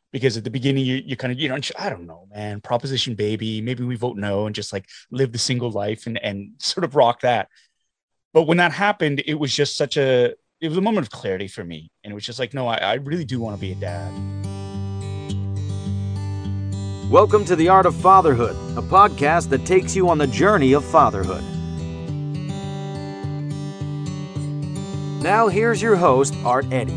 because at the beginning you kind of, I don't know, man, proposition baby, maybe we vote no and just like live the single life and sort of rock that. But when that happened, it was a moment of clarity for me. And it was just like, no, I really do want to be a dad. Welcome to The Art of Fatherhood, a podcast that takes you on the journey of fatherhood. Now here's your host, Art Eddy.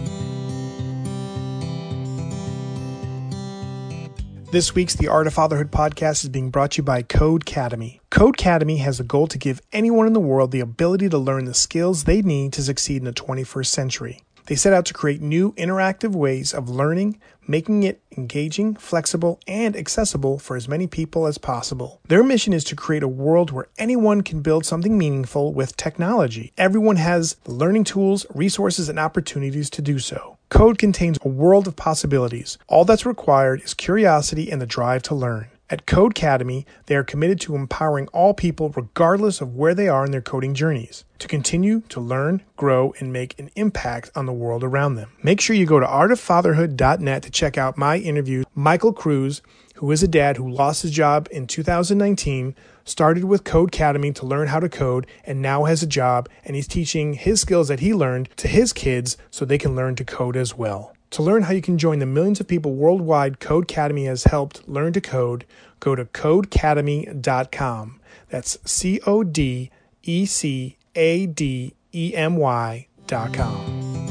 This week's The Art of Fatherhood podcast is being brought to you by Codecademy. Codecademy has a goal to give anyone in the world the ability to learn the skills they need to succeed in the 21st century. They set out to create new interactive ways of learning, making it engaging, flexible, and accessible for as many people as possible. Their mission is to create a world where anyone can build something meaningful with technology. Everyone has the learning tools, resources, and opportunities to do so. Code contains a world of possibilities. All that's required is curiosity and the drive to learn. At Codecademy, they are committed to empowering all people regardless of where they are in their coding journeys to continue to learn, grow, and make an impact on the world around them. Make sure you go to artoffatherhood.net to check out my interview with Michael Cruz, who is a dad who lost his job in 2019, started with Codecademy to learn how to code, and now has a job, and he's teaching his skills that he learned to his kids so they can learn to code as well. To learn how you can join the millions of people worldwide Codecademy has helped learn to code, go to codecademy.com. That's CODECADEMY.com.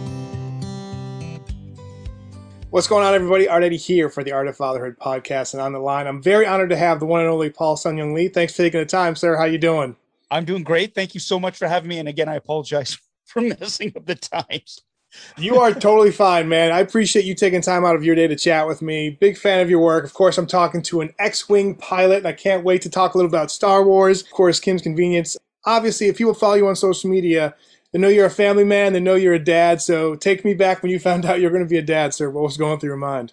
What's going on, everybody? Art Eddy here for the Art of Fatherhood podcast, and on the line, I'm very honored to have the one and only Paul Sun-Young Lee. Thanks for taking the time, sir. How you doing? I'm doing great. Thank you so much for having me. And again, I apologize for messing up the times. You are totally fine, man. I appreciate you taking time out of your day to chat with me. Big fan of your work. Of course, I'm talking to an X-Wing pilot, and I can't wait to talk a little about Star Wars. Of course, Kim's Convenience. Obviously, if people follow you on social media, they know you're a family man. They know you're a dad. So take me back when you found out you're going to be a dad, sir. What was going through your mind?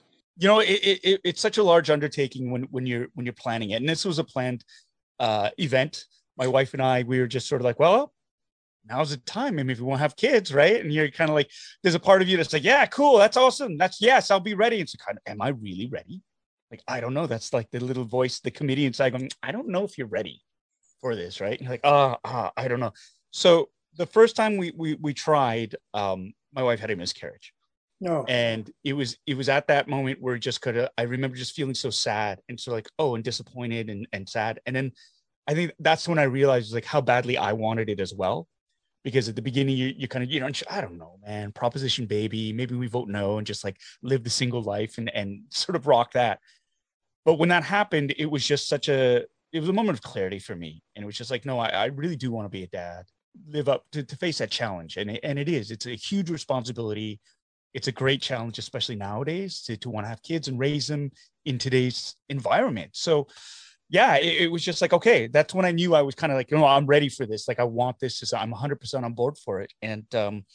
It's such a large undertaking when you're planning it. And this was a planned event. My wife and I, we were just sort of like, well, now's the time. I mean, if you want to have kids, right? And you're kind of like, there's a part of you that's like, yeah, cool, that's awesome. That's yes, I'll be ready. It's kind of, am I really ready? Like, I don't know. That's like the little voice, the comedian side going, I don't know if you're ready for this, right? And you're like, I don't know. So the first time we tried, my wife had a miscarriage. No. And it was at that moment where just could have, I remember just feeling so sad and so like, oh, and disappointed and sad. And then I think that's when I realized like how badly I wanted it as well. Because at the beginning you kind of, I don't know, man, proposition baby, maybe we vote no and just like live the single life and sort of rock that. But when that happened, it was a moment of clarity for me. And it was just like, no, I really do want to be a dad, live up to face that challenge. And it is, it's a huge responsibility. It's a great challenge, especially nowadays, to want to have kids and raise them in today's environment. So yeah, it was just like, okay, that's when I knew I was kind of like, I'm ready for this. Like, I want this. I'm 100% on board for it. And,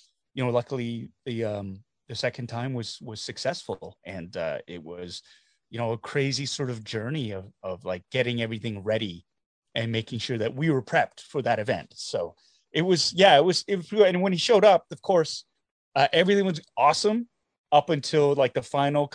luckily the second time was successful. And it was, a crazy sort of journey of like getting everything ready and making sure that we were prepped for that event. So it was, and when he showed up, of course, everything was awesome up until like the final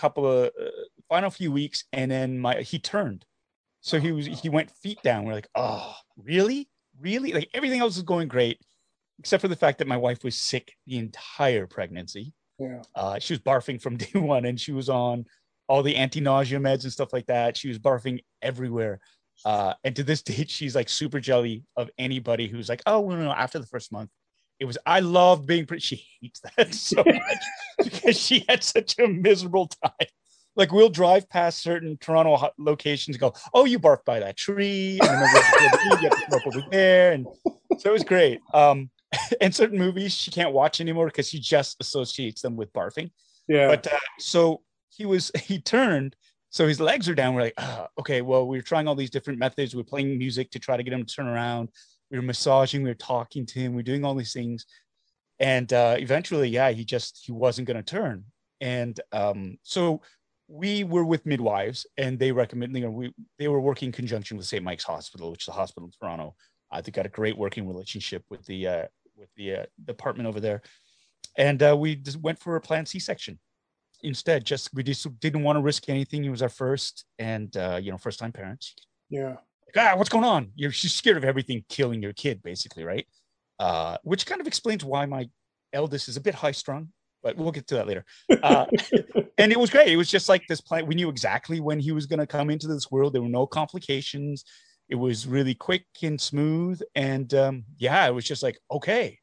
few weeks. And then he turned. So he went feet down. We're like, oh, really? Really? Like everything else was going great, except for the fact that my wife was sick the entire pregnancy. Yeah. She was barfing from day one, and she was on all the anti-nausea meds and stuff like that. She was barfing everywhere. And to this date, she's like super jelly of anybody who's like, oh, no, after the first month. I loved being pretty. She hates that so much because she had such a miserable time. Like we'll drive past certain Toronto locations and go, oh, you barfed by that tree. And then you have to come up over there. And so it was great. And certain movies she can't watch anymore because she just associates them with barfing. Yeah. But so he turned, so his legs are down. We're like, okay, well, we were trying all these different methods. We were playing music to try to get him to turn around. We were massaging, we were talking to him, we were doing all these things. And eventually, he wasn't going to turn. And so we were with midwives, and they recommend, they were working in conjunction with St. Mike's Hospital, which is a hospital in Toronto. They got a great working relationship with the department over there. And we just went for a planned C-section. instead. Just we just didn't want to risk anything. It was our first, and first time parents. Yeah. Like, what's going on? She's scared of everything killing your kid, basically, right? Which kind of explains why my eldest is a bit high strung, but we'll get to that later. And it was great. It was just like this plan. We knew exactly when he was going to come into this world. There were no complications. It was really quick and smooth. And it was just like, okay,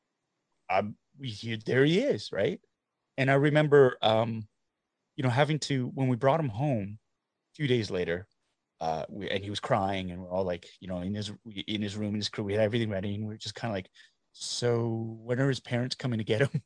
there he is, right? And I remember, having to, when we brought him home a few days later, and he was crying, and we're all like, in his room, in his crew, we had everything ready, and we are just kind of like, so when are his parents coming to get him?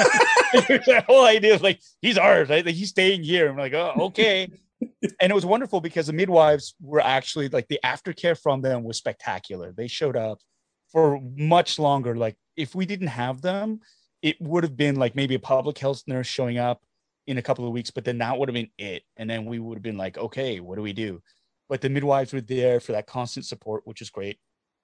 The whole idea is like, he's ours, right? Like, he's staying here. I'm like, oh, okay. And it was wonderful because the midwives were actually like, the aftercare from them was spectacular. They showed up for much longer. Like, if we didn't have them, it would have been like maybe a public health nurse showing up in a couple of weeks, but then that would have been it. And then we would have been like, okay, what do we do? But the midwives were there for that constant support, which is great.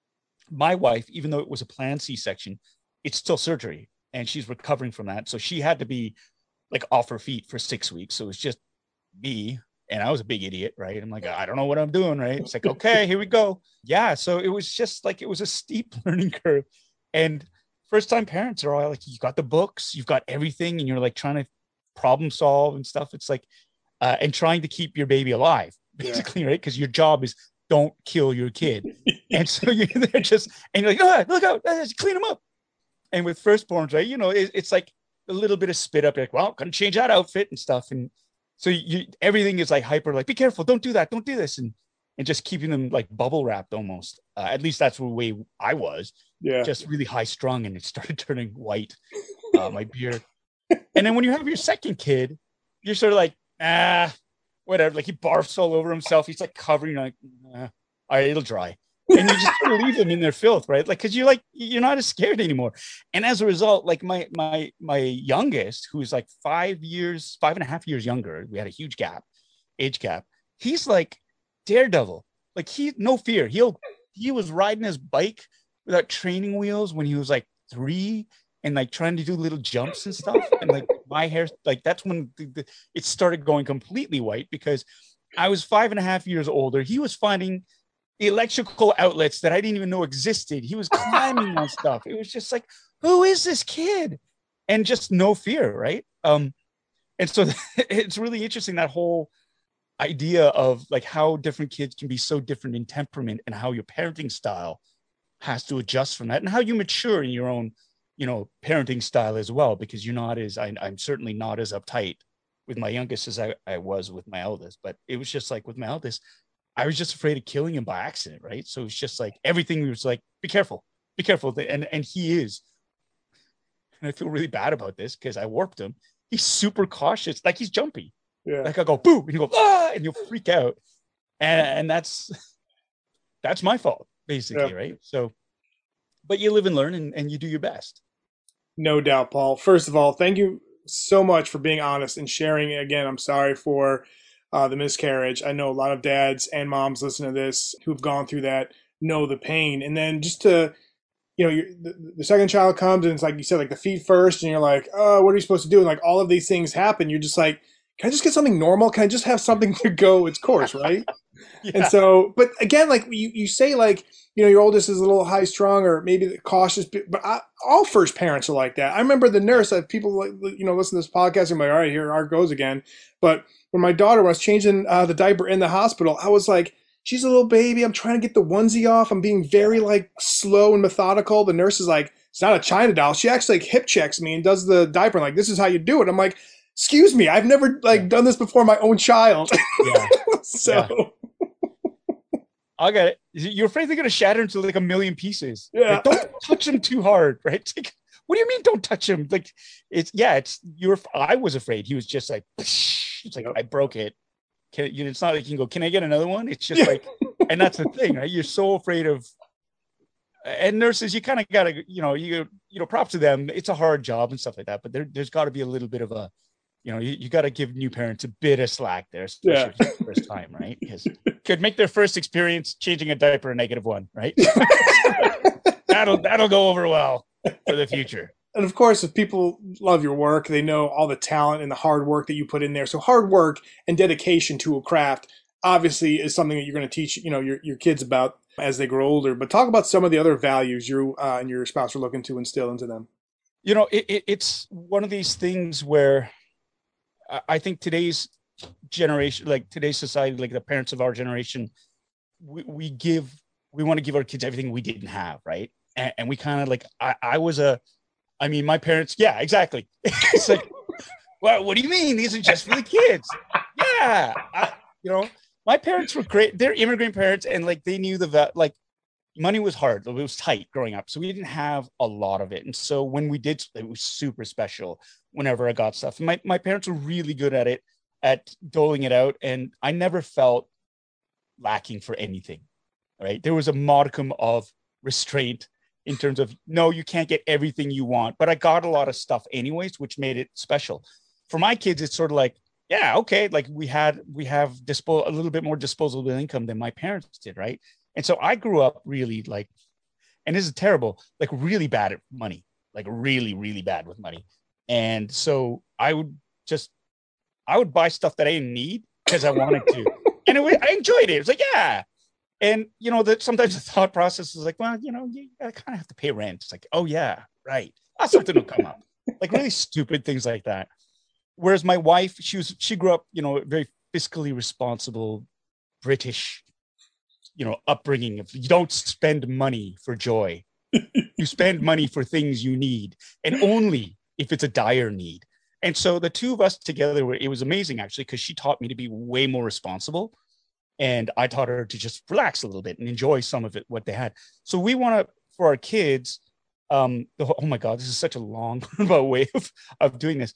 My wife, even though it was a planned C-section, it's still surgery, and she's recovering from that. So she had to be like off her feet for 6 weeks. So it's just me, and I was a big idiot, right? I'm like, I don't know what I'm doing, right? It's like, okay, here we go. Yeah. So it was just like, it was a steep learning curve. And first time parents are all like, you got the books, you've got everything, and you're like trying to problem solve and stuff. It's like, and trying to keep your baby alive, basically, right? Because your job is don't kill your kid. And so they're just, and you're like, oh, look out, clean them up. And with firstborns, right, it's like a little bit of spit up. You're like, well, gonna change that outfit and stuff. And so everything is like hyper, like, be careful, don't do that, don't do this. And just keeping them like bubble wrapped almost. At least that's the way I was. Yeah. Just really high strung, and it started turning white, my beard. And then when you have your second kid, you're sort of like, whatever. Like, he barfs all over himself. He's like covering, like, all right, it'll dry. And you just sort of leave them in their filth, right? Like, because you're not as scared anymore. And as a result, like my youngest, who's like 5.5 years younger, we had a huge age gap. He's like Daredevil. Like, no fear. He was riding his bike without training wheels when he was like 3, and like trying to do little jumps and stuff. And like my hair, like that's when it started going completely white, because I was 5.5 years older. He was finding electrical outlets that I didn't even know existed. He was climbing on stuff. It was just like, who is this kid? And just no fear, right? And so it's really interesting, that whole idea of like how different kids can be so different in temperament, and how your parenting style has to adjust from that, and how you mature in your own parenting style as well, because I'm certainly not as uptight with my youngest as I was with my eldest. But it was just like, with my eldest, I was just afraid of killing him by accident, right? So it's just like, everything was like, be careful. And he is. And I feel really bad about this because I warped him. He's super cautious. Like, he's jumpy. Yeah. Like, I go, boo, and you go, and you'll freak out. And that's my fault, basically, right? So, but you live and learn, and you do your best. No doubt, Paul. First of all, thank you so much for being honest and sharing. Again, I'm sorry for the miscarriage. I know a lot of dads and moms listen to this who've gone through that, know the pain. And then just to, the second child comes, and it's like you said, like the feet first, and you're like, oh, what are you supposed to do? And like all of these things happen. You're just like, can I just get something normal? Can I just have something to go its course, right? Yeah. And so, but again, like you say, like, your oldest is a little high strung, or maybe cautious, but all first parents are like that. I remember the nurse, that people like, listen to this podcast, and I'm like, all right, here it goes again. But when my daughter was changing the diaper in the hospital, I was like, she's a little baby. I'm trying to get the onesie off. I'm being very like slow and methodical. The nurse is like, it's not a China doll. She actually like hip checks me and does the diaper. Like, this is how you do it. I'm like, excuse me, I've never done this before my own child. Yeah. So. Yeah. I got it. You're afraid they're going to shatter into like a million pieces. Yeah. Like, don't touch them too hard, right? It's like, what do you mean don't touch him? Like, I was afraid. He was just like, it's like, I broke it. It's not like you can go, can I get another one? It's just like, and that's the thing, right? You're so afraid of, and nurses, you kind of got to, props to them. It's a hard job and stuff like that, but there's got to be a little bit of a, you got to give new parents a bit of slack there, especially for the first time, right? Because could make their first experience changing a diaper a -1, right? that'll go over well for the future. And of course, if people love your work, they know all the talent and the hard work that you put in there. So hard work and dedication to a craft obviously is something that you're going to teach, your kids about as they grow older. But talk about some of the other values you and your spouse are looking to instill into them. It's one of these things where I think today's generation, like today's society, like the parents of our generation, we want to give our kids everything we didn't have, right? And we kind of like, I mean, my parents, yeah, exactly. It's like, well, what do you mean? These are just for the kids. Yeah. My parents were great. They're immigrant parents, and like they knew like money was hard. It was tight growing up. So we didn't have a lot of it. And so when we did, it was super special whenever I got stuff. And my parents were really good at it, at doling it out. And I never felt lacking for anything, right? There was a modicum of restraint in terms of, no, you can't get everything you want. But I got a lot of stuff anyways, which made it special. For my kids, it's sort of like, yeah, okay. Like we have a little bit more disposable income than my parents did, right? And so I grew up really like, and this is terrible, like really bad at money, like really, really bad with money. And so I would buy stuff that I didn't need because I wanted to. And I enjoyed it. It was like, yeah. And, that sometimes the thought process is like, well, you kind of have to pay rent. It's like, oh, yeah, right. Something will come up. Like really stupid things like that. Whereas my wife, she grew up, very fiscally responsible British upbringing. If you don't spend money for joy, you spend money for things you need, and only if it's a dire need. And so the two of us together, it was amazing actually, because she taught me to be way more responsible, and I taught her to just relax a little bit and enjoy some of it, what they had. So we want to, for our kids, oh my God, this is such a long way of doing this.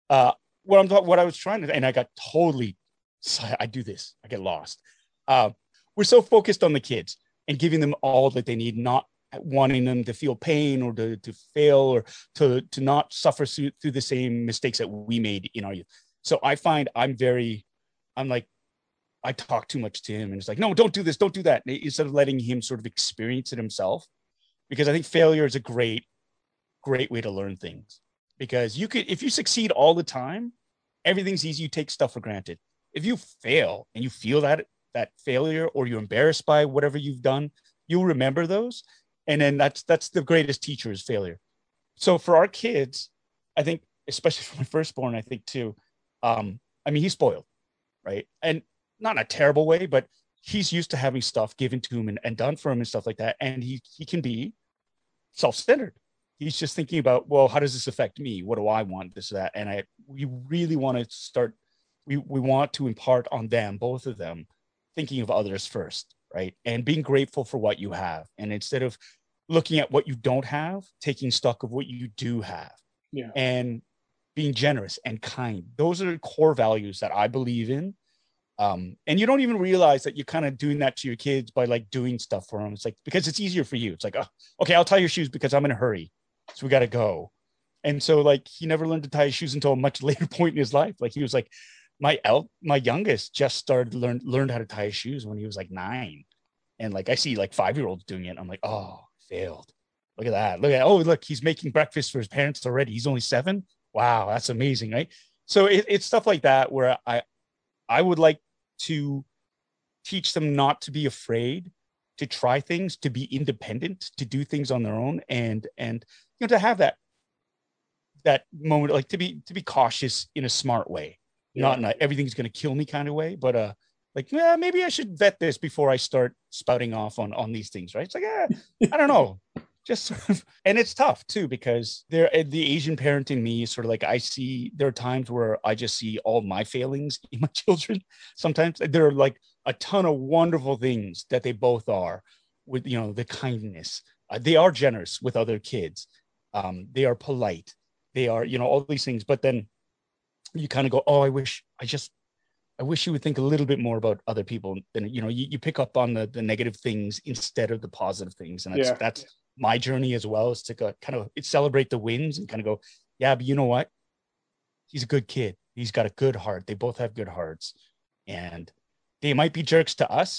What I was trying to, and I got totally, I do this, I get lost. We're so focused on the kids and giving them all that they need, not wanting them to feel pain or to fail or to not suffer through the same mistakes that we made in our youth. So I find I'm like, I talk too much to him, and it's like, no, don't do this, don't do that. Instead of letting him sort of experience it himself, because I think failure is a great way to learn things. Because if you succeed all the time, everything's easy. You take stuff for granted. If you fail and you feel that failure, or you're embarrassed by whatever you've done, you'll remember those. And then that's the greatest teacher is failure. So for our kids, I think, especially for my firstborn, I think too, I mean, he's spoiled, right? And not in a terrible way, but he's used to having stuff given to him and done for him and stuff like that. And he can be self-centered. He's just thinking about, well, how does this affect me? What do I want? This, that. And we really want to start, we want to impart on them, both of them, thinking of others first, right? And being grateful for what you have. And instead of looking at what you don't have, taking stock of what you do have. Yeah. And being generous and kind. Those are the core values that I believe in. And you don't even realize that you're kind of doing that to your kids by like doing stuff for them. It's like, because it's easier for you. It's like, oh, okay, I'll tie your shoes because I'm in a hurry. So we got to go. And so like, he never learned to tie his shoes until a much later point in his life. Like he was like, my youngest just started learned how to tie his shoes when he was like 9. And like, I see like 5-year-olds doing it. I'm like, oh, failed. Look at that. Oh, look, he's making breakfast for his parents already. He's only 7. Wow. That's amazing. Right. So it's stuff like that where I would like to teach them not to be afraid to try things, to be independent, to do things on their own, and to have that moment, like to be cautious in a smart way, not in a everything's going to kill me kind of way, but like, yeah, maybe I should vet this before I start spouting off on these things, right? It's like, I don't know. Just sort of, and it's tough too, because the Asian parent in me is sort of like, there are times where I just see all my failings in my children. Sometimes there are like a ton of wonderful things that they both are with, the kindness. They are generous with other kids. They are polite. They are, all these things. But then you kind of go, oh, I wish you would think a little bit more about other people. Than, you pick up on the negative things instead of the positive things. And that's my journey as well, is to kind of celebrate the wins and kind of go, yeah, but you know what? He's a good kid. He's got a good heart. They both have good hearts, and they might be jerks to us,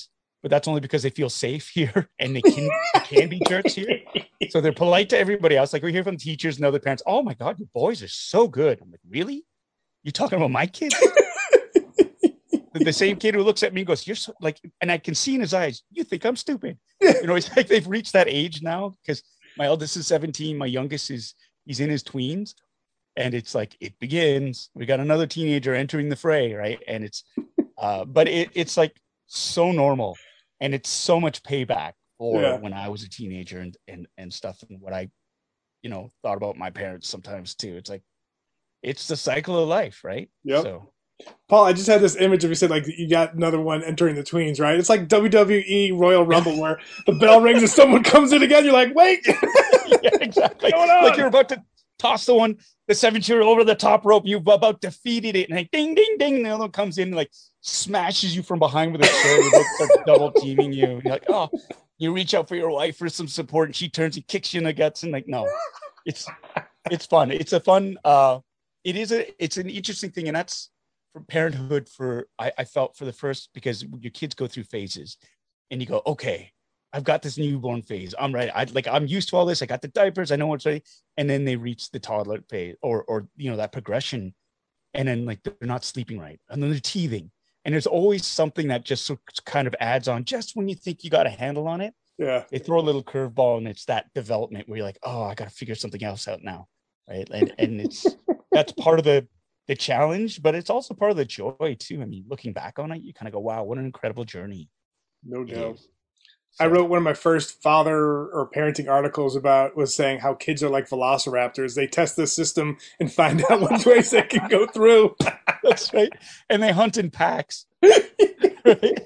but that's only because they feel safe here and they can be jerks here. So they're polite to everybody else. Like we hear from teachers and other parents, oh my God, your boys are so good. I'm like, really? You talking about my kids? The same kid who looks at me and goes, you're so like, and I can see in his eyes, you think I'm stupid. It's like they've reached that age now because my eldest is 17. My youngest he's in his tweens. And it's like, it begins. We got another teenager entering the fray, right? And but it's like so normal. And it's so much payback for when I was a teenager and stuff and what I, thought about my parents sometimes too. It's like, it's the cycle of life, right? Yep. So Paul, I just had this image of you said like you got another one entering the tweens, right? It's like WWE Royal Rumble where the bell rings and someone comes in again. You're like, wait, yeah, exactly. Like you're about to toss the 7-year-old over the top rope. You've about defeated it, and like ding, ding, ding. And the other one comes in and like smashes you from behind with a chair. They both start double teaming you. And you're like, oh, you reach out for your wife for some support, and she turns and kicks you in the guts. And like, no, it's fun. It's a fun. It's an interesting thing, and that's for parenthood. I felt for the first, because your kids go through phases, and you go, okay, I've got this newborn phase. I'm ready. I'm used to all this. I got the diapers. I know what's ready. And then they reach the toddler phase or that progression. And then like, they're not sleeping right. And then they're teething. And there's always something that just kind of adds on just when you think you got a handle on it. Yeah. They throw a little curveball, and it's that development where you're like, oh, I got to figure something else out now. Right. And that's part of the challenge, but it's also part of the joy too. I mean, looking back on it, you kind of go, wow, what an incredible journey. No doubt. So, I wrote one of my first father or parenting articles was saying how kids are like velociraptors. They test the system and find out which ways they can go through. That's right. And they hunt in packs. Right?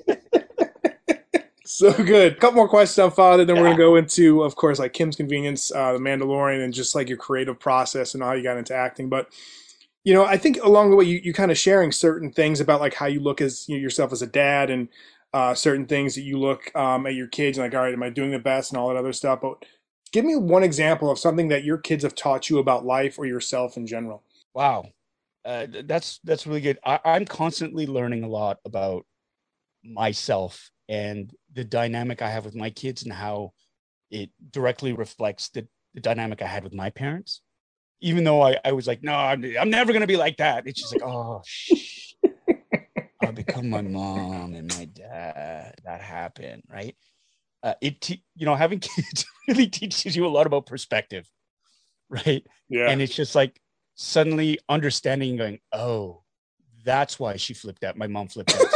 So good. A couple more questions on father, then we're going to go into, of course, like Kim's Convenience, The Mandalorian, and just like your creative process and how you got into acting. But, I think along the way, you kind of sharing certain things about like how you look as yourself as a dad and certain things that you look at your kids and like, all right, am I doing the best and all that other stuff? But give me one example of something that your kids have taught you about life or yourself in general. Wow. That's really good. I'm constantly learning a lot about myself and the dynamic I have with my kids and how it directly reflects the dynamic I had with my parents. Even though I was like, no, I'm never going to be like that. It's just like, oh, shh. I'll become my mom and my dad. That happened, right? Having kids really teaches you a lot about perspective, right? Yeah. And it's just like suddenly understanding, going, oh, that's why she flipped out. My mom flipped out.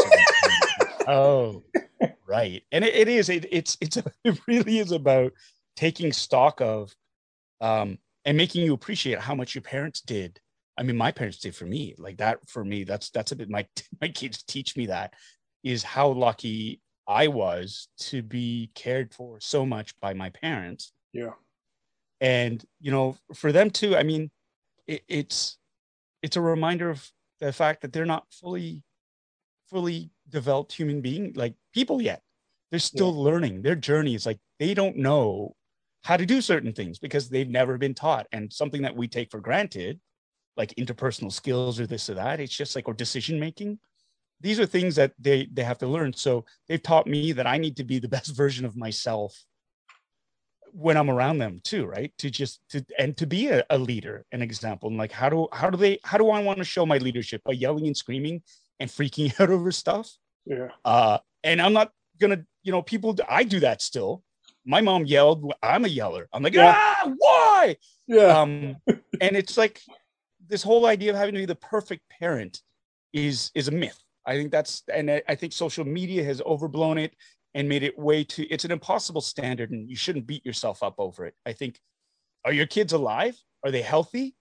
Oh, right. And it really is about taking stock of, and making you appreciate how much your parents did. I mean, my parents did for me. Like that for me, that's a bit my kids teach me that, is how lucky I was to be cared for so much by my parents. Yeah. And, for them too, I mean, it's a reminder of the fact that they're not fully developed human being, like people yet. They're still learning. Their journey is like, they don't know how to do certain things because they've never been taught. And something that we take for granted, like interpersonal skills or this or that, it's just like, or decision making. These are things that they have to learn. So they've taught me that I need to be the best version of myself when I'm around them too, right? To be a leader, an example. And like, how do I want to show my leadership? By yelling and screaming and freaking out over stuff? Yeah. And I'm not gonna, people, I do that still. My mom yelled. I'm a yeller. I'm like, why? Yeah. And it's like this whole idea of having to be the perfect parent is a myth. I think I think social media has overblown it and made it it's an impossible standard, and you shouldn't beat yourself up over it. I think, are your kids alive? Are they healthy?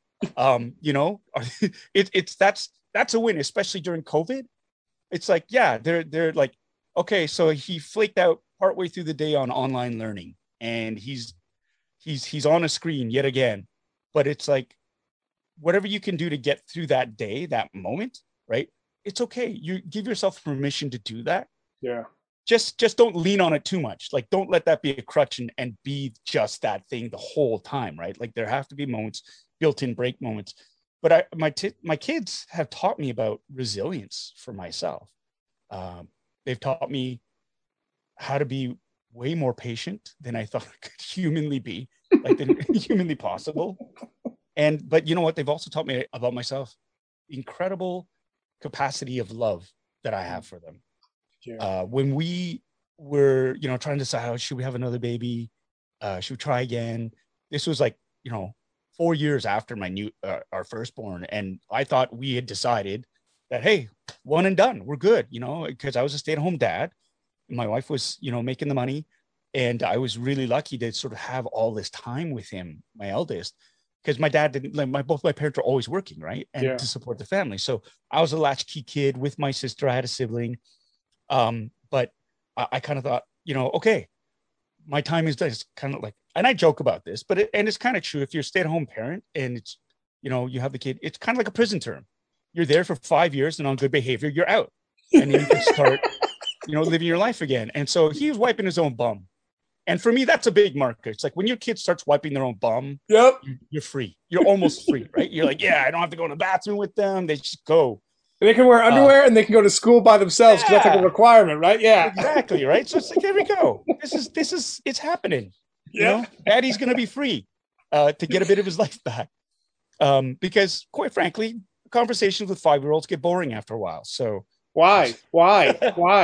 That's a win, especially during COVID. It's like, yeah, they're like, okay, so he flaked out partway through the day on online learning, and he's on a screen yet again. But it's like, whatever you can do to get through that day, that moment, right? It's okay. You give yourself permission to do that. Yeah. Just don't lean on it too much. Like, don't let that be a crutch and be just that thing the whole time, right? Like, there have to be moments, built-in break moments. But my kids have taught me about resilience for myself. They've taught me how to be way more patient than I thought I could humanly be, like than humanly possible. But you know what? They've also taught me about myself, incredible capacity of love that I have for them. Yeah. When we were, trying to decide, should we have another baby? Should we try again? This was like, 4 years after our firstborn. And I thought we had decided that, hey, one and done, we're good, because I was a stay-at-home dad. My wife was, making the money. And I was really lucky to sort of have all this time with him, my eldest, because my dad didn't, both my parents were always working, right? And to support the family. So I was a latchkey kid with my sister. I had a sibling. But I kind of thought, okay, my time is done. It's kind of like, and I joke about this, but it's kind of true. If you're a stay-at-home parent and it's, you have the kid, it's kind of like a prison term. You're there for 5 years and on good behavior, you're out. And then you can start, living your life again. And so he was wiping his own bum. And for me, that's a big marker. It's like when your kid starts wiping their own bum, you're free. You're almost free, right? You're like, yeah, I don't have to go to the bathroom with them. They just go. And they can wear underwear and they can go to school by themselves because that's like a requirement, right? Yeah, exactly, right. So it's like, there we go. It's happening. Daddy's going to be free to get a bit of his life back. Because quite frankly, conversations with 5-year-olds get boring after a while. So why, right?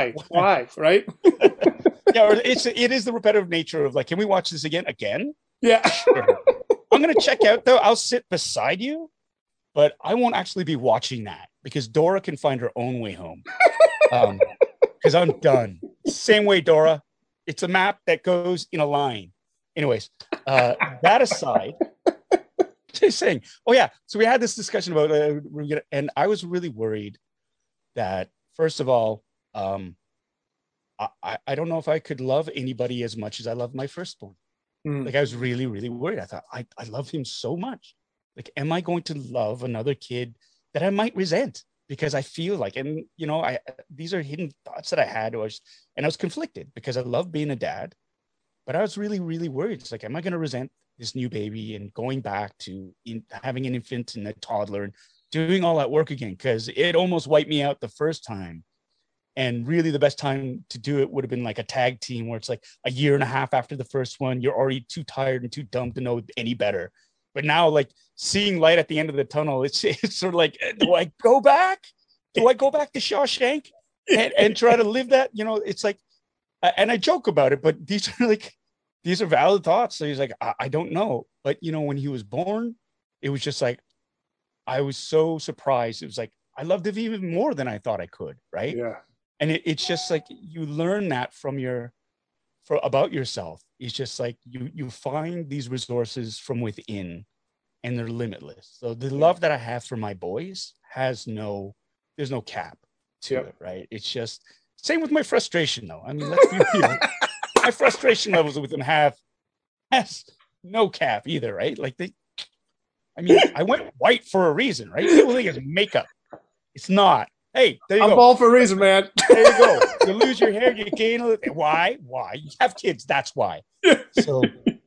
Yeah, or it is the repetitive nature of like, can we watch this again? Yeah. Sure. I'm going to check out though. I'll sit beside you, but I won't actually be watching that because Dora can find her own way home. Because I'm done. Same way, Dora. It's a map that goes in a line. Anyways, that aside, just saying. Oh yeah. So we had this discussion about, and I was really worried that first of all, I don't know if I could love anybody as much as I love my firstborn. Like I was really, really worried. I thought, I love him so much. Like, am I going to love another kid that I might resent? Because I feel like, and these are hidden thoughts that I had. I was conflicted because I love being a dad, but I was really, really worried. It's like, am I going to resent this new baby and going back to having an infant and a toddler and doing all that work again? Because it almost wiped me out the first time. And really the best time to do it would have been like a tag team where it's like a year and a half after the first one, you're already too tired and too dumb to know any better. But now like seeing light at the end of the tunnel, it's sort of like, do I go back? Do I go back to Shawshank and try to live that? It's like, and I joke about it, but these are valid thoughts. So he's like, I don't know. But when he was born, it was just like, I was so surprised. It was like, I loved him even more than I thought I could. Right. Yeah. And it's just like you learn that about yourself. It's just like you find these resources from within and they're limitless. So the love that I have for my boys there's no cap to it, right? It's just same with my frustration though. I mean, let's be real. My frustration levels with them has no cap either, right? Like I went white for a reason, right? People think it's makeup. It's not. Hey, there you go. I'm bald for a reason, man. There you go. You lose your hair, you gain a little. Why? You have kids. That's why. So,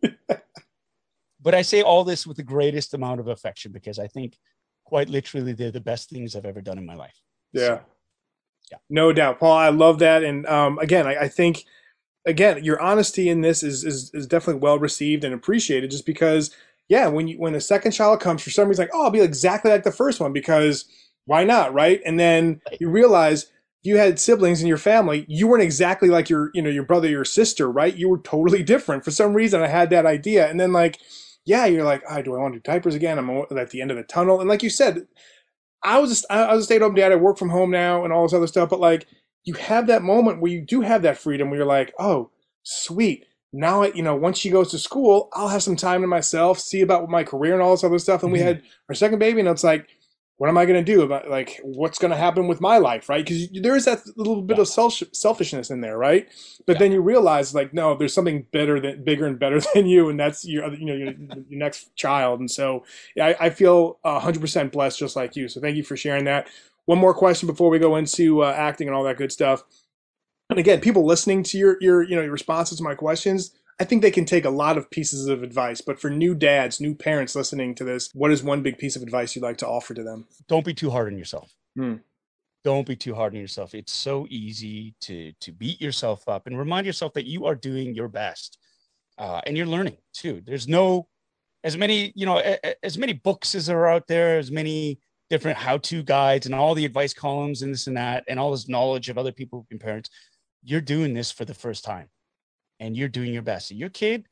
but I say all this with the greatest amount of affection because I think quite literally they're the best things I've ever done in my life. Yeah. So, yeah. No doubt. Paul, I love that. And again, I think, your honesty in this is definitely well received and appreciated just because, when the second child comes, for some reason, like, oh, I'll be exactly like the first one because why not, right? And then you realize you had siblings in your family. You weren't exactly like your brother, your sister, right? You were totally different. For some reason, I had that idea. And then you're like, oh, do I want to do diapers again? I'm at the end of the tunnel. And like you said, I was a stay-at-home dad. I work from home now and all this other stuff. But you have that moment where you do have that freedom where you're like, oh, sweet. Now, once she goes to school, I'll have some time to myself, see about my career and all this other stuff. And we had our second baby and it's like, what am I going to do about what's going to happen with my life, right? Because there is that little bit of selfishness in there, right? But then you realize no, there's something bigger and better than you, and that's your next child. And so I feel 100% blessed, just like you. So thank you for sharing that. One more question before we go into acting and all that good stuff. And again, people listening to your responses to my questions, I think they can take a lot of pieces of advice, but for new dads, new parents listening to this, what is one big piece of advice you'd like to offer to them? Don't be too hard on yourself. don't be too hard on yourself. It's so easy to beat yourself up, and remind yourself that you are doing your best, and you're learning too. There's no as many, as many books as are out there, as many different how-to guides and all the advice columns and this and that, and all this knowledge of other people who've been parents. You're doing this for the first time, and you're doing your best. Your kid,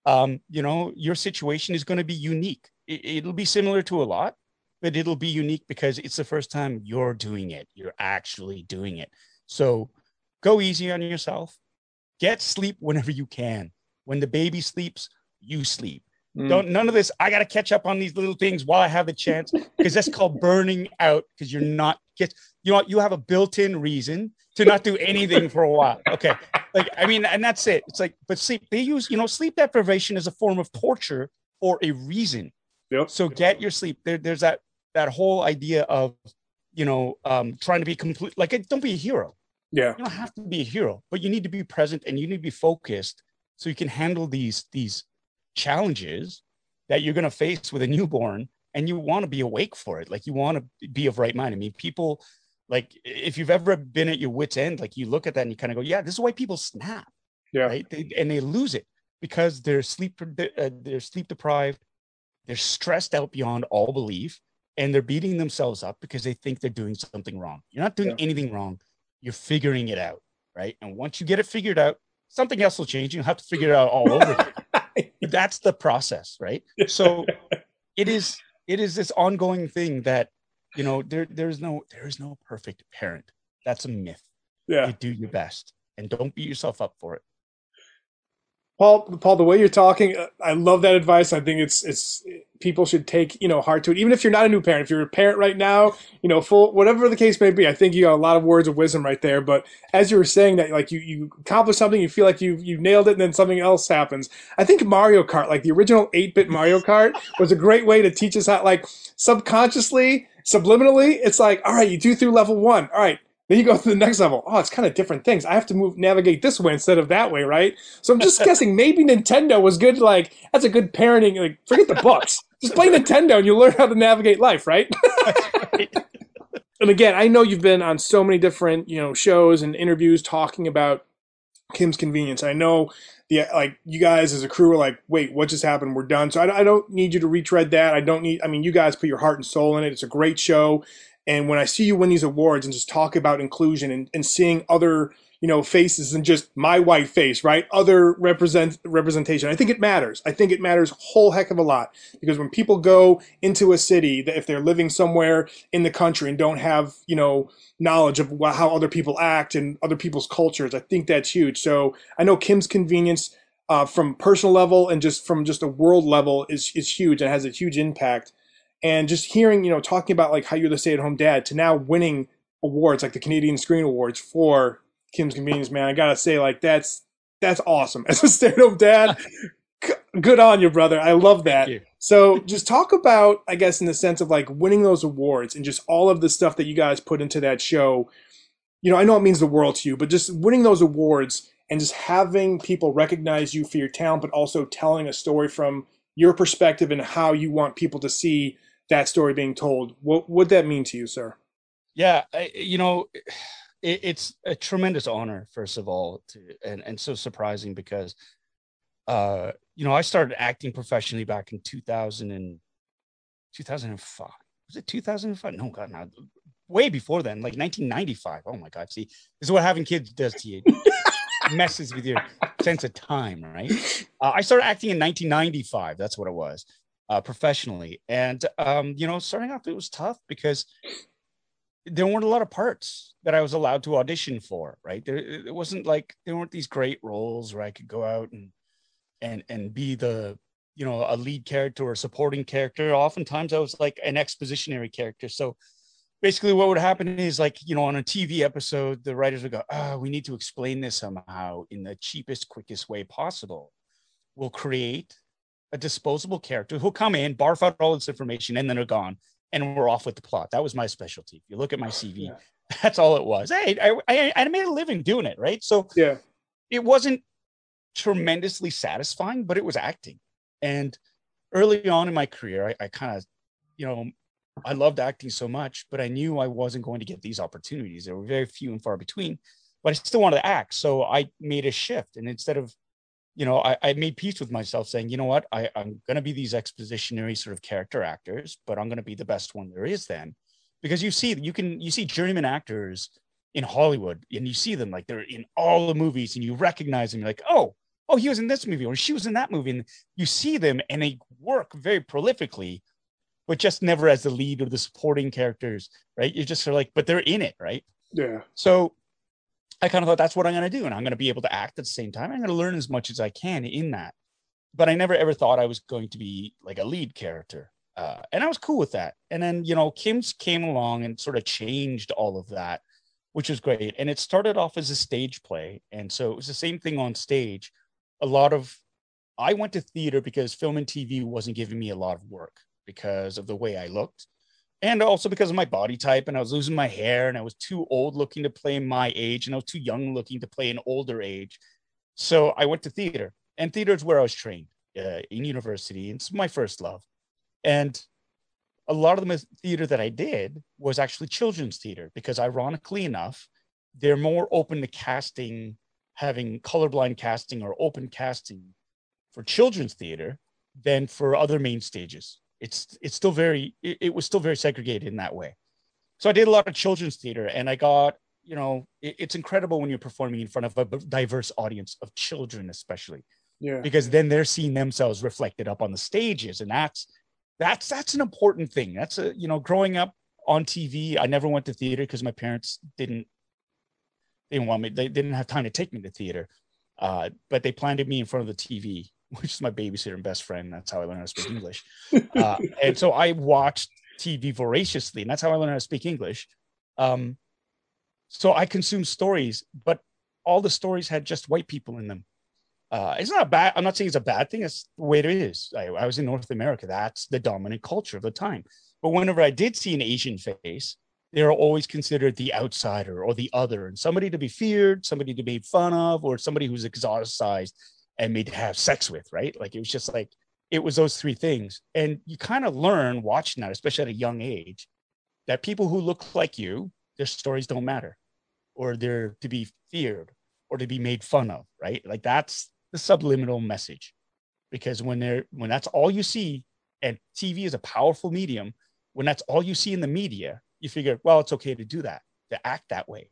your situation is going to be unique. It'll be similar to a lot, but it'll be unique because it's the first time you're doing it. You're actually doing it. So go easy on yourself. Get sleep whenever you can. When the baby sleeps, you sleep. None of this, I got to catch up on these little things while I have the chance, because that's called burning out, because you have a built-in reason to not do anything for a while. Okay. And that's it. It's like, but sleep, they use, sleep deprivation as a form of torture for a reason. Yep. So get your sleep. There's that whole idea of, trying to be complete, don't be a hero. Yeah. You don't have to be a hero, but you need to be present, and you need to be focused so you can handle these challenges that you're going to face with a newborn, and you want to be awake for it. Like, you want to be of right mind. I mean, people, like, if you've ever been at your wit's end, like, you look at that and you kind of go, yeah, this is why people snap. Yeah. Right. They lose it because they're sleep deprived. They're stressed out beyond all belief, and they're beating themselves up because they think they're doing something wrong. You're not doing anything wrong. You're figuring it out. Right. And once you get it figured out, something else will change. You have to figure it out all over again. But that's the process, right? So it is this ongoing thing that, there is no perfect parent. That's a myth. Yeah. You do your best, and don't beat yourself up for it. Paul, the way you're talking, I love that advice. I think it's people should take, heart to it. Even if you're not a new parent, if you're a parent right now, full, whatever the case may be, I think you got a lot of words of wisdom right there. But as you were saying that, like, you accomplish something, you feel like you nailed it, and then something else happens. I think Mario Kart, like the original 8-bit Mario Kart, was a great way to teach us how, like, subconsciously, subliminally, it's like, all right, you do through level 1. All right. Then you go to the next level. Oh, it's kind of different things. I have to navigate this way instead of that way, right? So I'm just guessing maybe Nintendo was good. Like, that's a good parenting. Like, forget the books. Just play Nintendo and you'll learn how to navigate life, right? And again, I know you've been on so many different, shows and interviews talking about Kim's Convenience. I know you guys as a crew are like, wait, what just happened? We're done. So I don't need you to retread that. You guys put your heart and soul in it. It's a great show. And when I see you win these awards and just talk about inclusion and seeing other, faces than just my white face, right? Other representation. I think it matters. I think it matters a whole heck of a lot, because when people go into a city, that if they're living somewhere in the country and don't have, knowledge of how other people act and other people's cultures, I think that's huge. So I know Kim's Convenience, from personal level and from a world level is huge and has a huge impact. And just hearing, talking about like how you're the stay-at-home dad to now winning awards like the Canadian Screen Awards for Kim's Convenience, man, I gotta say, like, that's awesome. As a stay-at-home dad, good on you, brother. I love that. So just talk about, I guess, in the sense of like winning those awards and just all of the stuff that you guys put into that show. I know it means the world to you, but just winning those awards and just having people recognize you for your talent, but also telling a story from your perspective and how you want people to see that story being told. What would that mean to you, sir? Yeah, it's a tremendous honor, first of all, and so surprising because, I started acting professionally back in 2005. Was it 2005? No, God, no, way before then, like 1995. Oh my God, see, this is what having kids does to you. Messes with your sense of time, right? I started acting in 1995. That's what it was. Professionally. And, starting off, it was tough because there weren't a lot of parts that I was allowed to audition for, right? It wasn't like there weren't these great roles where I could go out and be the, a lead character or a supporting character. Oftentimes I was like an expositionary character. So basically what would happen is, like, on a TV episode, the writers would go, we need to explain this somehow in the cheapest, quickest way possible. We'll create a disposable character who'll come in, barf out all this information, and then they're gone, and we're off with the plot. That was my specialty. If you look at my CV, that's all it was. Hey, I made a living doing it, right? So yeah, it wasn't tremendously satisfying, but it was acting. And early on in my career, I kind of, I loved acting so much, but I knew I wasn't going to get these opportunities. They were very few and far between, but I still wanted to act. So I made a shift. And instead of, I made peace with myself saying, you know what, I'm going to be these expositionary sort of character actors, but I'm going to be the best one there is then. Because you see journeyman actors in Hollywood and you see them like they're in all the movies and you recognize them. You're like, oh, he was in this movie or she was in that movie. And you see them and they work very prolifically, but just never as the lead or the supporting characters, right? You're just sort of like, but they're in it, right? Yeah. So I kind of thought that's what I'm going to do. And I'm going to be able to act at the same time. I'm going to learn as much as I can in that. But I never ever thought I was going to be like a lead character. And I was cool with that. And then, Kim's came along and sort of changed all of that, which was great. And it started off as a stage play. And so it was the same thing on stage. I went to theater because film and TV wasn't giving me a lot of work because of the way I looked. And also because of my body type, and I was losing my hair, and I was too old looking to play my age, and I was too young looking to play an older age. So I went to theater, and theater is where I was trained in university. And it's my first love. And a lot of the theater that I did was actually children's theater because, ironically enough, they're more open to casting, having colorblind casting or open casting for children's theater than for other main stages. It was still very segregated in that way. So I did a lot of children's theater, and I got, it's incredible when you're performing in front of a diverse audience of children, especially, because then they're seeing themselves reflected up on the stages, and that's an important thing. Growing up on TV, I never went to theater because my parents didn't want me. They didn't have time to take me to theater, but they planted me in front of the TV, which is my babysitter and best friend. That's how I learned how to speak English. And so I watched TV voraciously, and that's how I learned how to speak English. So I consumed stories, but all the stories had just white people in them. It's not bad. I'm not saying it's a bad thing. It's the way it is. I was in North America. That's the dominant culture of the time. But whenever I did see an Asian face, they are always considered the outsider or the other, and somebody to be feared, somebody to be made fun of, or somebody who's exoticized and made to have sex with, right? Like it was just like, it was those three things. And you kind of learn watching that, especially at a young age, that people who look like you, their stories don't matter, or they're to be feared or to be made fun of, right? Like that's the subliminal message. Because when that's all you see, and TV is a powerful medium, when that's all you see in the media, you figure, well, it's okay to do that, to act that way.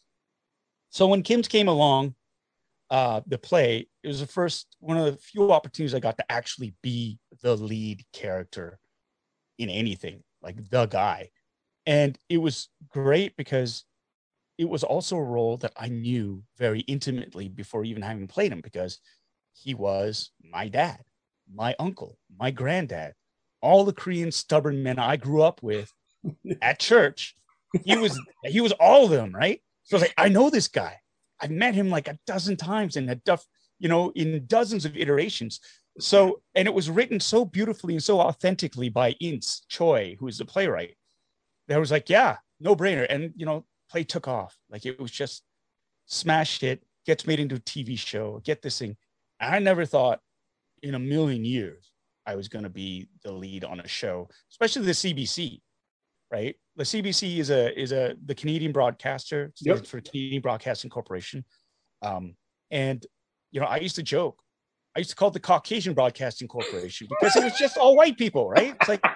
So when Kim's came along, the play, it was one of the few opportunities I got to actually be the lead character in anything, like the guy. And it was great because it was also a role that I knew very intimately before even having played him, because he was my dad, my uncle, my granddad, all the Korean stubborn men I grew up with at church. He was all of them, right? So I was like, I know this guy. I've met him like a dozen times in in dozens of iterations. So, and it was written so beautifully and so authentically by Ince Choi, who is the playwright. That was like, yeah, no brainer. And, play took off. Like it was just smash hit, gets made into a TV show, get this thing. I never thought in a million years I was going to be the lead on a show, especially the CBC, right? The CBC is the Canadian broadcaster, stands for Canadian Broadcasting Corporation. And, I used to joke. I used to call it the Caucasian Broadcasting Corporation because it was just all white people, right? It's like,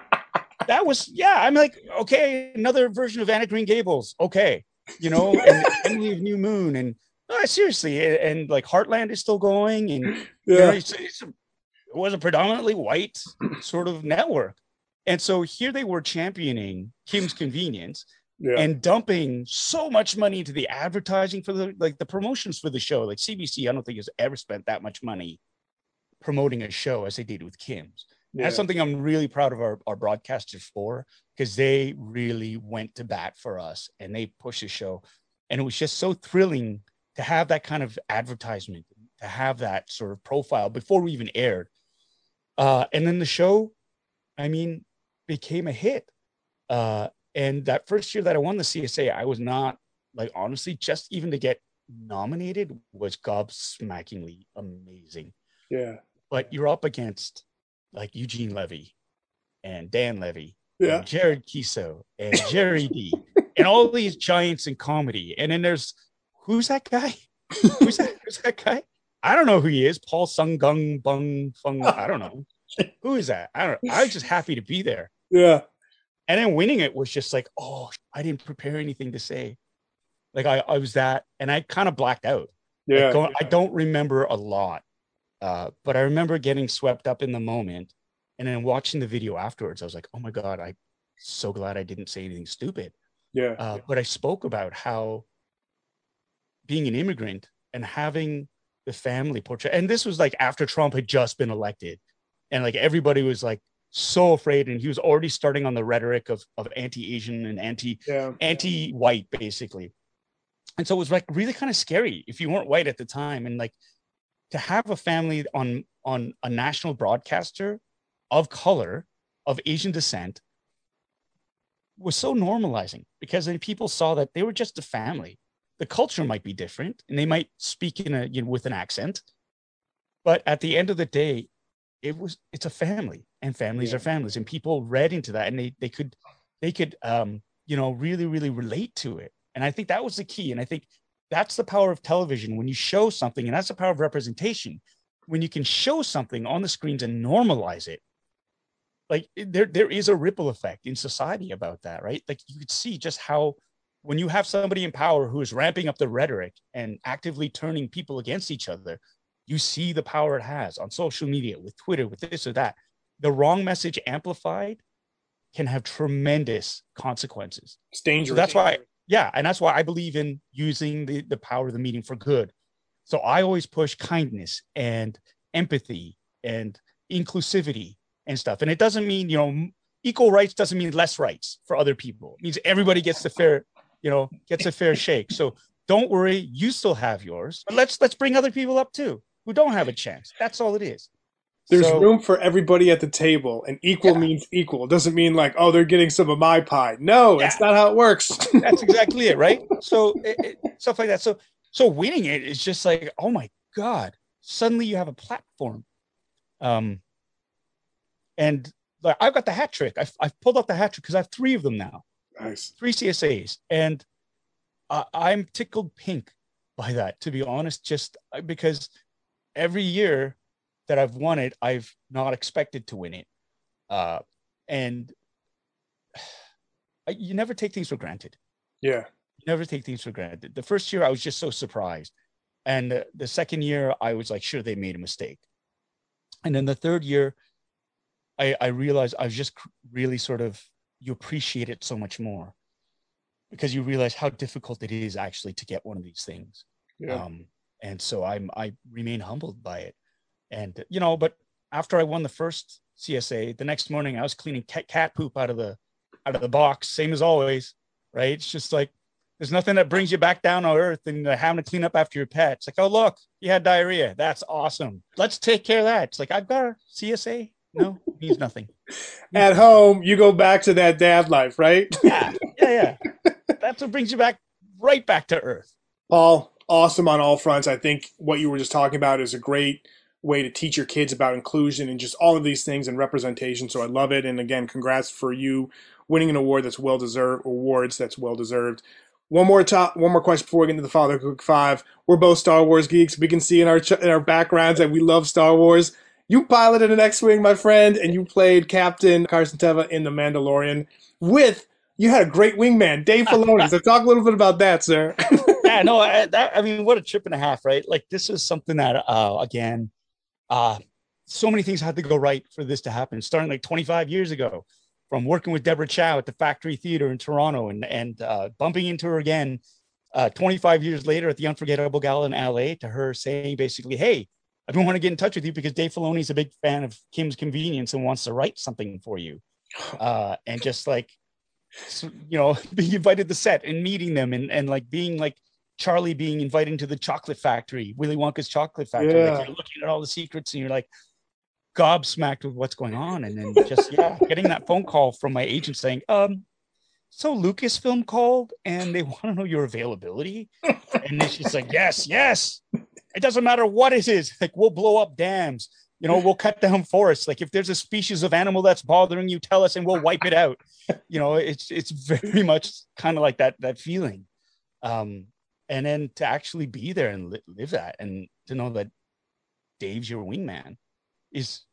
I'm like, okay, another version of Anna Green Gables. Okay. And Emily of New Moon. And seriously. And like Heartland is still going. And, it was a predominantly white sort of network. And so here they were championing Kim's Convenience and dumping so much money into the advertising for the promotions for the show. Like CBC, I don't think has ever spent that much money promoting a show as they did with Kim's. That's something I'm really proud of our broadcasters for, because they really went to bat for us and they pushed the show. And it was just so thrilling to have that kind of advertisement, to have that sort of profile before we even aired. And then the show, became a hit. And that first year that I won the CSA, I was not, like, honestly, just even to get nominated was gobsmackingly amazing. Yeah. But you're up against like Eugene Levy and Dan Levy Yeah. and Jared Kiso and Jerry D and all these giants in comedy. And then there's who's that guy? Who's that guy? I don't know who he is. Paul Sung Gung Bung Fung. I don't know. Who is that? I don't know. I was just happy to be there. Yeah. And then winning it was just like, oh, I didn't prepare anything to say. Like I was that, and I kind of blacked out. Yeah. Like I don't remember a lot, but I remember getting swept up in the moment, and then watching the video afterwards. I was like, oh my god, I'm so glad I didn't say anything stupid. Yeah. But I spoke about how being an immigrant and having the family portrait, and this was like after Trump had just been elected, and like everybody was like so afraid, and he was already starting on the rhetoric of anti-Asian and anti-white basically. And so it was like really kind of scary if you weren't white at the time, and like to have a family on a national broadcaster of color, of Asian descent, was so normalizing, because then people saw that they were just a family. The culture might be different, and they might speak in a with an accent, but at the end of the day, it's a family, and families are families, and people read into that, and they could really really relate to it. And I think that was the key. And I think that's the power of television, when you show something, and that's the power of representation. When you can show something on the screens and normalize it, like there is a ripple effect in society about that, right? Like you could see just how, when you have somebody in power who is ramping up the rhetoric and actively turning people against each other, you see the power it has on social media, with Twitter, with this or that. The wrong message amplified can have tremendous consequences. It's dangerous. So that's why, and that's why I believe in using the power of the medium for good. So I always push kindness and empathy and inclusivity and stuff. And it doesn't mean, equal rights doesn't mean less rights for other people. It means everybody gets a fair shake. So don't worry, you still have yours. But let's bring other people up too who don't have a chance. That's all it is. There's room for everybody at the table, and equal means equal. It doesn't mean like, oh, they're getting some of my pie. No, that's not how it works. That's exactly it, right? So stuff like that. So winning it is just like, oh my God, suddenly you have a platform. And like, I've got the hat trick. I've pulled off the hat trick because I have 3 of them now. Nice. 3 CSAs. And I'm tickled pink by that, to be honest, just because every year that I've won it, I've not expected to win it. And you never take things for granted. Yeah. You never take things for granted. The first year I was just so surprised. And the second year I was like, sure, they made a mistake. And then the third year, I realized I was just really you appreciate it so much more, because you realize how difficult it is actually to get one of these things. Yeah. And so I remain humbled by it. And, but after I won the first CSA, the next morning I was cleaning cat poop out of the box, same as always, right? It's just like, there's nothing that brings you back down to earth than having to clean up after your pet. It's like, oh, look, you had diarrhea. That's awesome. Let's take care of that. It's like, I've got a CSA. No, it means nothing. At home, you go back to that dad life, right? Yeah. That's what brings you right back to earth. Paul, awesome on all fronts. I think what you were just talking about is a great way to teach your kids about inclusion and just all of these things and representation. So I love it. And again, congrats for you winning an award that's well-deserved, One more question before we get into the Father Cook 5. We're both Star Wars geeks. We can see in our backgrounds that we love Star Wars. You piloted an X-Wing, my friend, and you played Captain Carson Teva in The Mandalorian you had a great wingman, Dave Filoni. So talk a little bit about that, sir. Yeah, no, what a trip and a half, right? Like, this is something that, so many things had to go right for this to happen, starting like 25 years ago, from working with Deborah Chow at the Factory Theater in Toronto and bumping into her again 25 years later at the Unforgettable Gala in LA, to her saying basically, hey, I've been wanting to get in touch with you because Dave Filoni is a big fan of Kim's Convenience and wants to write something for you. And just like, being invited to set and meeting them and like being like Charlie being invited to the chocolate factory, Willy Wonka's chocolate factory. Yeah. Like, you're looking at all the secrets and you're like gobsmacked with what's going on. And then just, getting that phone call from my agent saying, so Lucasfilm called and they want to know your availability. And it's just like, yes. It doesn't matter what it is. Like, we'll blow up dams. we'll cut down forests. Like if there's a species of animal that's bothering you, tell us and we'll wipe it out. It's very much kind of like that feeling. And then to actually be there and live that, and to know that Dave's your wingman is,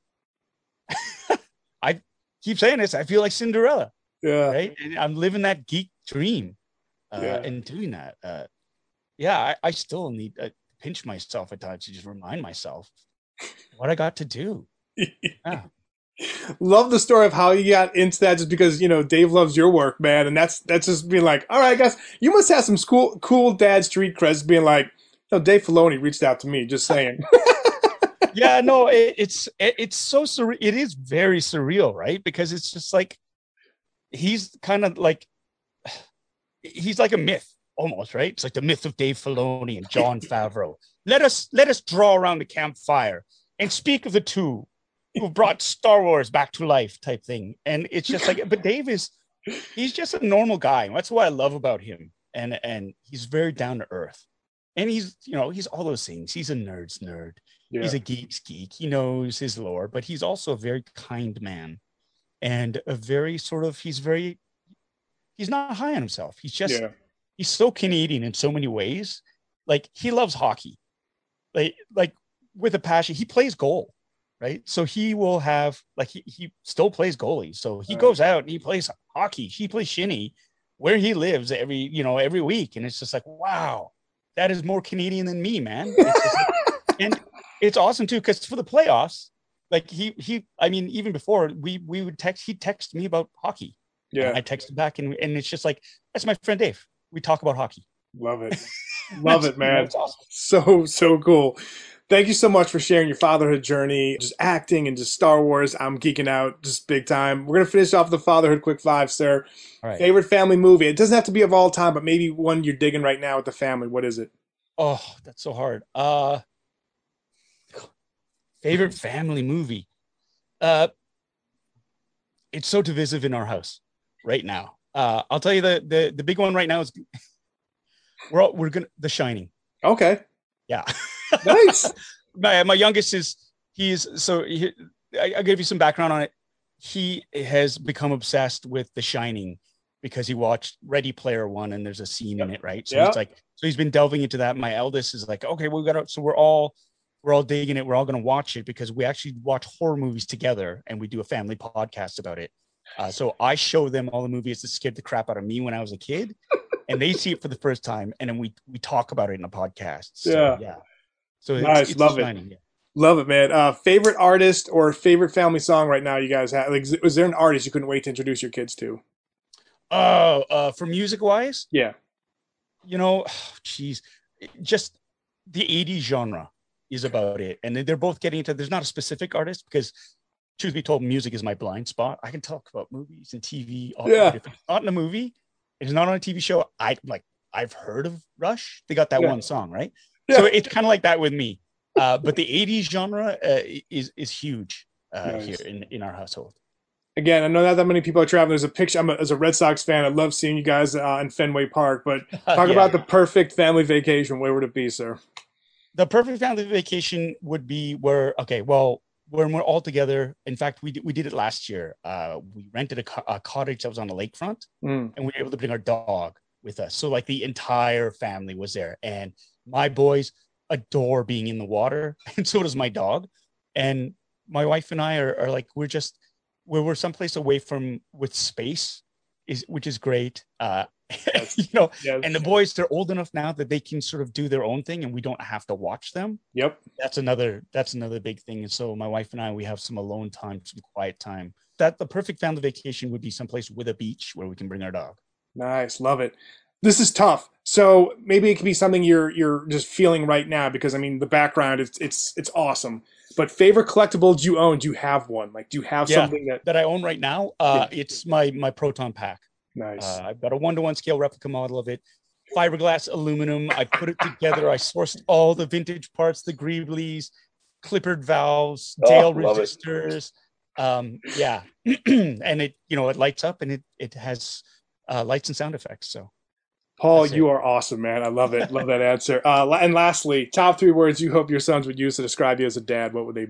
I keep saying this, I feel like Cinderella. Yeah. Right. And I'm living that geek dream and doing that. I still need to pinch myself at times to just remind myself what I got to do. Yeah. Love the story of how you got into that, just because Dave loves your work, man, and that's just being like, all right, guys, you must have some cool dad street creds, being like, no, Dave Filoni reached out to me, just saying. Yeah, no, it's so surreal. It is very surreal, right? Because it's just like he's kind of like he's like a myth almost, right? It's like the myth of Dave Filoni and Jon Favreau. Let us draw around the campfire and speak of the two who brought Star Wars back to life, type thing. And it's just like, but he's just a normal guy. That's what I love about him. And he's very down to earth. And he's all those things. He's a nerd's nerd. Yeah. He's a geek's geek. He knows his lore, but he's also a very kind man. And a very sort of, he's not high on himself. He's just, he's so Canadian in so many ways. Like he loves hockey, like with a passion. He plays goal, right? So he will have, like, he still plays goalie. So he goes out and he plays hockey. He plays shinny where he lives every week. And it's just like, wow, that is more Canadian than me, man. It's just like, and it's awesome too, because for the playoffs, like even before we would he'd text me about hockey. Yeah. And I texted back and it's just like, that's my friend Dave. We talk about hockey. Love it. Love it, man. It's awesome. So cool. Thank you so much for sharing your fatherhood journey, just acting and just Star Wars. I'm geeking out just big time. We're going to finish off the fatherhood quick five, sir. All right. Favorite family movie? It doesn't have to be of all time, but maybe one you're digging right now with the family. What is it? Oh, that's so hard. Favorite family movie? It's so divisive in our house right now. I'll tell you the big one right now is we're gonna The Shining. Okay. Yeah. Nice. My youngest I'll give you some background on it. He has become obsessed with The Shining because he watched Ready Player One and there's a scene in it, right? So he's been delving into that. My eldest is like, okay, we're all digging it. We're all going to watch it because we actually watch horror movies together and we do a family podcast about it. So I show them all the movies that scared the crap out of me when I was a kid, and they see it for the first time, and then we talk about it in a podcast. So, yeah. So nice. Love it. Yeah. Love it, man. Favorite artist or favorite family song right now you guys have? Like, was there an artist you couldn't wait to introduce your kids to? For music wise? Yeah. Just the 80s genre is about it. And they're both getting into, there's not a specific artist because, truth be told, music is my blind spot. I can talk about movies and TV. If it's not in a movie, it's not on a TV show, I've heard of Rush. They got that one song, right? Yeah. So it's kind of like that with me. But the 80s genre is huge here in our household. Again, I know not that many people are traveling. There's a picture. As a Red Sox fan, I love seeing you guys in Fenway Park. But talk about the perfect family vacation. Where would it be, sir? The perfect family vacation would be when we're all together. In fact, we did it last year. We rented a cottage that was on the lakefront, and we were able to bring our dog with us. So like the entire family was there, and my boys adore being in the water, and so does my dog. And my wife and I are like, we're someplace away with space, which is great. Yes. And the boys, they're old enough now that they can sort of do their own thing and we don't have to watch them. Yep. That's another big thing. And so my wife and I, we have some alone time, some quiet time. The perfect family vacation would be someplace with a beach where we can bring our dog. Nice. Love it. This is tough. So maybe it could be something you're just feeling right now, because I mean, the background, it's awesome. But favorite collectible do you own? Do you have one? Like, do you have something that I own right now? It's my Proton Pack. Nice. I've got a 1-to-1 scale replica model of it. Fiberglass aluminum. I put it together. I sourced all the vintage parts, the Greeblies, clippered valves, Dale resistors. And it lights up and it has lights and sound effects. So, Paul, you are awesome, man. I love it. Love that answer. And lastly, top 3 words you hope your sons would use to describe you as a dad. What would they be?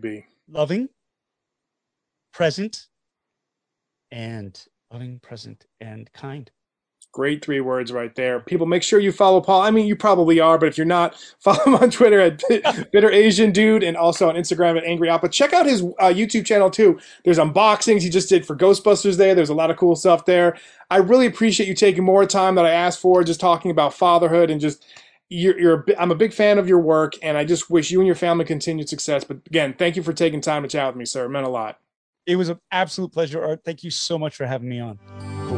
loving, present, and kind. Great 3 words right there. People, make sure you follow Paul. I mean, you probably are, but if you're not, follow him on Twitter at Bitter Asian Dude and also on Instagram at Angry Appa. Check out his YouTube channel too. There's unboxings he just did for Ghostbusters there. There's a lot of cool stuff there. I really appreciate you taking more time that I asked for, just talking about fatherhood and just I'm a big fan of your work, and I just wish you and your family continued success. But again, thank you for taking time to chat with me, sir. It meant a lot. It was an absolute pleasure, Art. Thank you so much for having me on.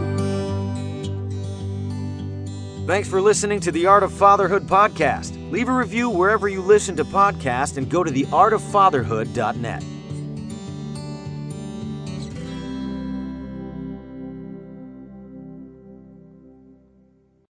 Thanks for listening to the Art of Fatherhood podcast. Leave a review wherever you listen to podcasts and go to theartoffatherhood.net.